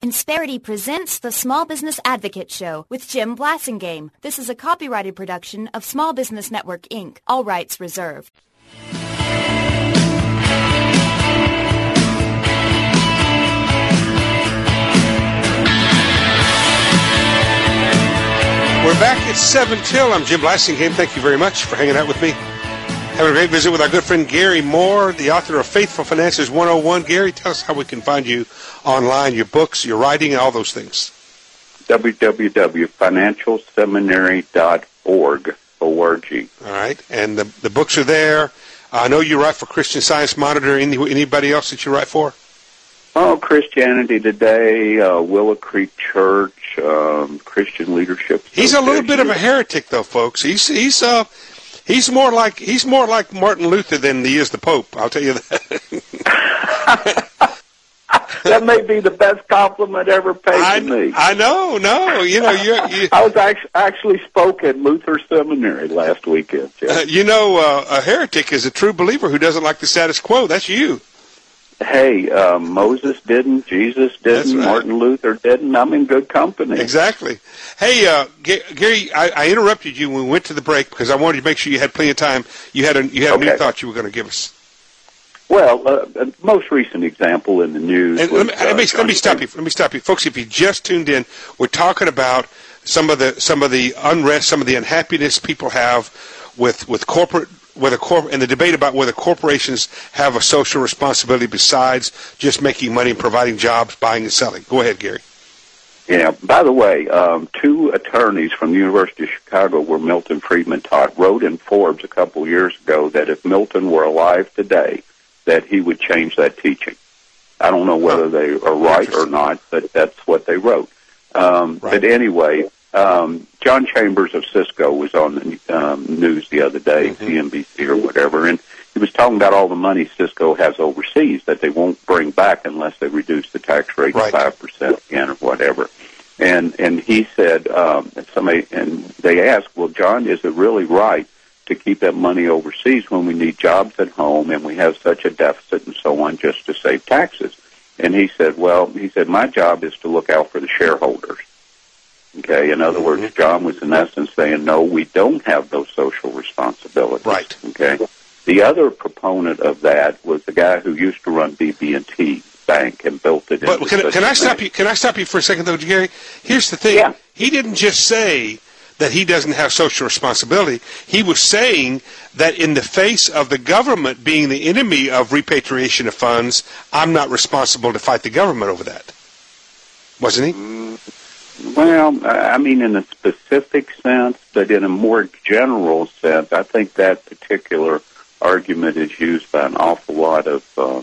Insperity presents the Small Business Advocate Show with Jim Blasingame. This is a copyrighted production of Small Business Network, Inc., all rights reserved. We're back at 7 till. I'm Jim Blasingame. Thank you very much for hanging out with me. Having a great visit with our good friend Gary Moore, the author of Faithful Finances 101. Gary, tell us how we can find you online, your books, your writing, and all those things. www.financialseminary.org. All right, and the books are there. I know you write for Christian Science Monitor. Anybody else that you write for? Oh, Christianity Today, Willow Creek Church, Christian Leadership. He's a little bit of a heretic, though, folks. He's more like Martin Luther than he is the Pope. I'll tell you that. That may be the best compliment ever paid to me. I know. No, you I was actually spoke at Luther Seminary last weekend. A heretic is a true believer who doesn't like the status quo. That's you. Hey, Moses didn't, Jesus didn't, right. Martin Luther didn't. I'm in good company. Exactly. Hey, Gary, I interrupted you when we went to the break because I wanted to make sure you had plenty of time. You had a new thought you were going to give us. Well, most recent example in the news. And let me stop you. Let me stop you, folks. If you just tuned in, we're talking about some of the unrest, some of the unhappiness people have with corporate. And the debate about whether corporations have a social responsibility besides just making money and providing jobs, buying and selling. Go ahead, Gary. Yeah, by the way, two attorneys from the University of Chicago, where Milton Friedman taught, wrote in Forbes a couple years ago that if Milton were alive today, that he would change that teaching. I don't know whether they are right or not, but that's what they wrote. Right. But anyway, John Chambers of Cisco was on the news the other day, CNBC or whatever, and he was talking about all the money Cisco has overseas that they won't bring back unless they reduce the tax rate to 5% again or whatever. And he said, and they asked, well, John, is it really right to keep that money overseas when we need jobs at home and we have such a deficit and so on just to save taxes? And he said, my job is to look out for the shareholders. Okay, in other words, John was in essence saying, no, we don't have those social responsibilities. Right. Okay. The other proponent of that was the guy who used to run BB&T Bank and built it. But can I stop you? Can I stop you for a second, though, Gary? Here's the thing. Yeah. He didn't just say that he doesn't have social responsibility. He was saying that in the face of the government being the enemy of repatriation of funds, I'm not responsible to fight the government over that. Wasn't he? Well, I mean, in a specific sense, but in a more general sense, I think that particular argument is used by an awful lot of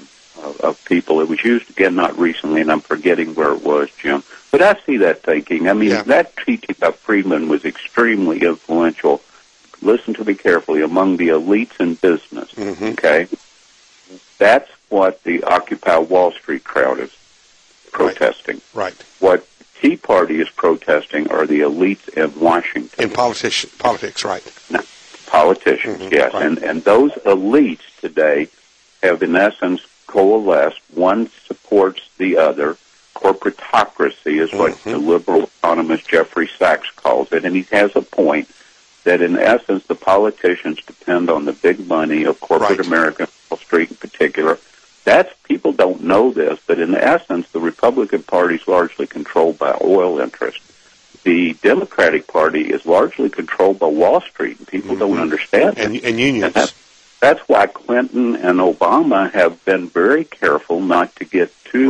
people. It was used again not recently, and I'm forgetting where it was, Jim. But I see that thinking. I mean, that teaching by Friedman was extremely influential. Listen to me carefully, among the elites in business. Okay, that's what the Occupy Wall Street crowd is protesting. Right. What Tea Party is protesting are the elites in Washington. In politics, right. No, politicians, yes. Right. And those elites today have, in essence, coalesced. One supports the other. Corporatocracy is what the liberal economist Jeffrey Sachs calls it. And he has a point that, in essence, the politicians depend on the big money of corporate America, Wall Street in particular. People don't know this, but in essence, the Republican Party is largely controlled by oil interests. The Democratic Party is largely controlled by Wall Street, and people don't understand and unions. And that's why Clinton and Obama have been very careful not to get too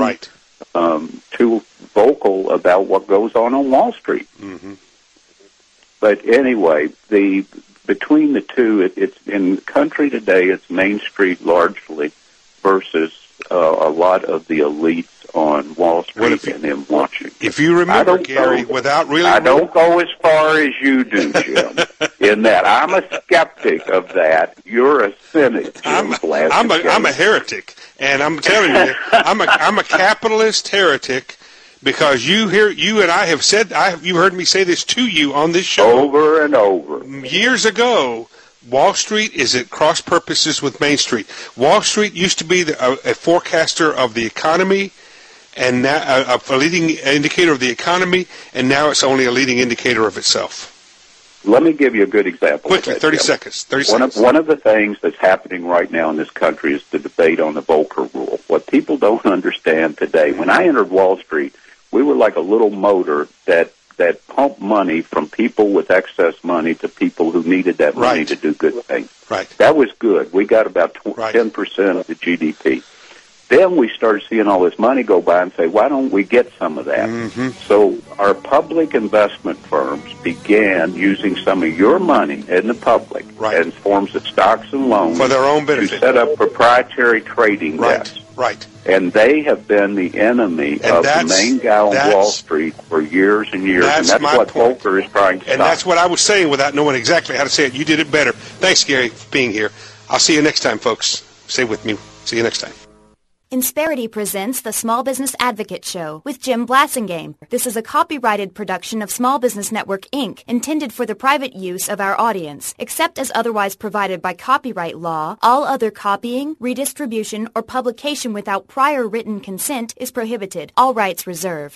vocal about what goes on Wall Street. But anyway, between the two, it's in the country today, it's Main Street largely versus a lot of the elites on Wall Street and in Washington. If you remember, Gary, without really... I don't go as far as you do, Jim, in that. I'm a skeptic of that. You're a cynic, Jim. I'm a heretic, and I'm telling you, I'm a capitalist heretic because you and I have said, you heard me say this to you on this show. Over and over. Years ago, Wall Street is at cross purposes with Main Street. Wall Street used to be a forecaster of the economy and now a leading indicator of the economy, and now it's only a leading indicator of itself. Let me give you a good example. Quickly, 30 seconds. 30 seconds. One of the things that's happening right now in this country is the debate on the Volcker Rule. What people don't understand today, when I entered Wall Street, we were like a little motor that pumped money from people with excess money to people who needed that money to do good things. Right. That was good. We got about 10% of the GDP. Then we started seeing all this money go by and say, why don't we get some of that? Mm-hmm. So our public investment firms began using some of your money in the public in forms of stocks and loans for their own benefit to set up proprietary trading desks. Right. And they have been the enemy of the main guy on Wall Street for years and years. And that's what Volcker is trying to stop. And that's what I was saying without knowing exactly how to say it. You did it better. Thanks, Gary, for being here. I'll see you next time, folks. Stay with me. See you next time. Insperity presents the Small Business Advocate Show with Jim Blasingame. This is a copyrighted production of Small Business Network, Inc., intended for the private use of our audience. Except as otherwise provided by copyright law, all other copying, redistribution, or publication without prior written consent is prohibited. All rights reserved.